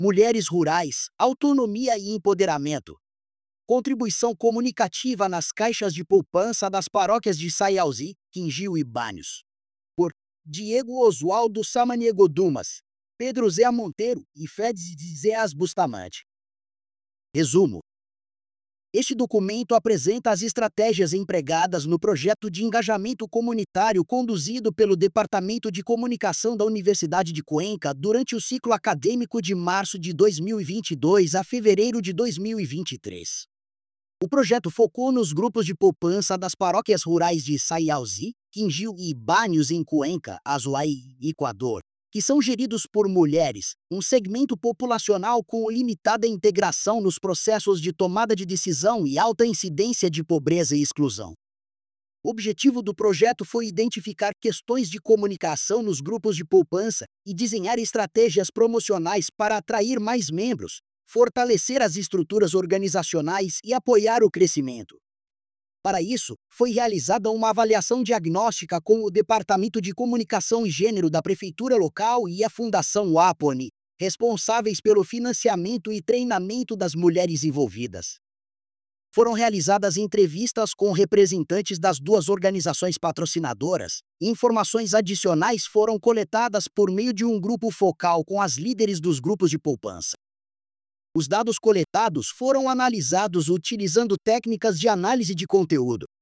Mulheres rurais, autonomia e empoderamento. Contribuição comunicativa nas caixas de poupança das paróquias de Saialzi, Quingio e Banhos. Por Diego Oswaldo Samaniego Dumas, Pedro Zé Monteiro e Félix Zéas Bustamante. Resumo. Este documento apresenta as estratégias empregadas no projeto de engajamento comunitário conduzido pelo Departamento de Comunicação da Universidade de Cuenca durante o ciclo acadêmico de março de 2022 a fevereiro de 2023. O projeto focou nos grupos de poupança das paróquias rurais de Saialzi, Quingio e Banhos em Cuenca, Azuay, Equador, que são geridos por mulheres, um segmento populacional com limitada integração nos processos de tomada de decisão e alta incidência de pobreza e exclusão. O objetivo do projeto foi identificar questões de comunicação nos grupos de poupança e desenhar estratégias promocionais para atrair mais membros, fortalecer as estruturas organizacionais e apoiar o crescimento. Para isso, foi realizada uma avaliação diagnóstica com o Departamento de Comunicação e Gênero da Prefeitura Local e a Fundação WAPONI, responsáveis pelo financiamento e treinamento das mulheres envolvidas. Foram realizadas entrevistas com representantes das duas organizações patrocinadoras e informações adicionais foram coletadas por meio de um grupo focal com as líderes dos grupos de poupança. Os dados coletados foram analisados utilizando técnicas de análise de conteúdo,